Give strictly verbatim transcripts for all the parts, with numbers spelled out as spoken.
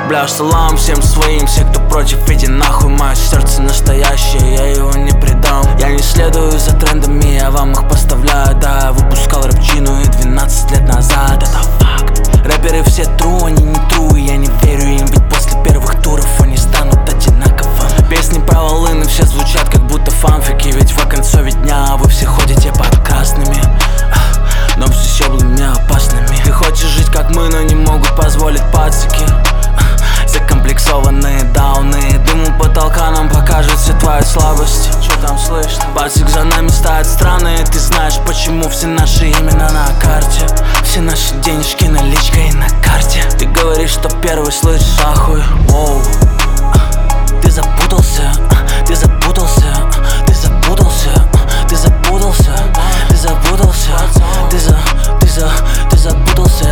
Бля, салам всем своим, все, кто против, иди нахуй. Мое сердце настоящее, я его не предам. Я не следую за трендами, я вам их поставляю. Да, я выпускал рэпчину и двенадцать лет назад, это факт. Рэперы все тру, они не тру, и я не верю им, ведь после первых туров они станут одинаковыми. Песни про волыны все звучат как будто фанфики, ведь в оконцове дня вы все ходите под красными, но все щеблами опасными. Ты хочешь жить как мы, но не могут позволить пацики. Закомплексованные дауны, дым у потолка нам покажет все твои слабости. Чё там слышно? Пацик за нами стоят страны, ты знаешь почему все наши имена на карте. Все наши денежки наличкой и на карте. Ты говоришь, что первый слышишь, ахуй. Воу. Ты запутался, ты запутался, ты запутался, ты запутался, ты запутался, ты за, ты за, ты запутался,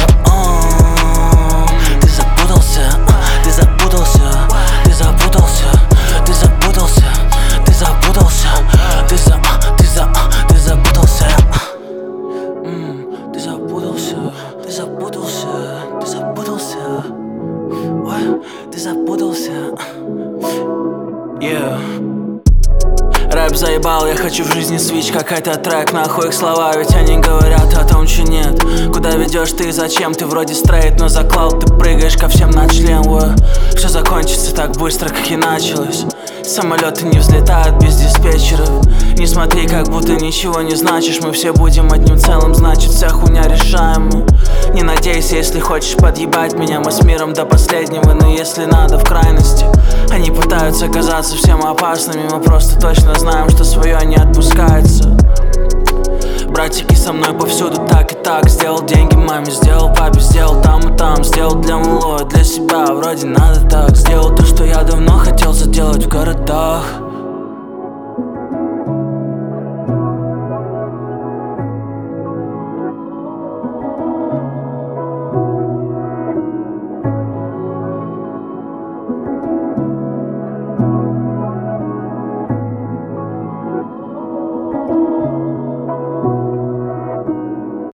ты запутался, ты запутался, ты запутался, ты запутался, ты запутался, ты за, ты за, ты запутался, ты запутался, ты запутался, ты запутался, ой, ты запутался. Yeah. Рэп заебал, я хочу в жизни свич, какой-то трек, нахуй их слова, ведь они говорят о том, че нет. Куда ведешь ты и зачем, ты вроде стрейт, но за клауд ты прыгаешь ко всем на член. Все закончится так быстро, как и началось. Самолеты не взлетают без диспетчеров. Не смотри, как будто ничего не значишь. Мы все будем одним целым, значит вся хуйня решаема. Не надейся, если хочешь подъебать меня. Мы с миром до последнего, но если надо в крайности. Они пытаются казаться всем опасными, мы просто точно знаем, что свое не отпускается. Братики со мной повсюду так и так. Сделал деньги маме, сделал папе, сделал там и там. Сделал для малой, для себя, вроде надо так. Сделал то, что я давно хотел сделать в городах.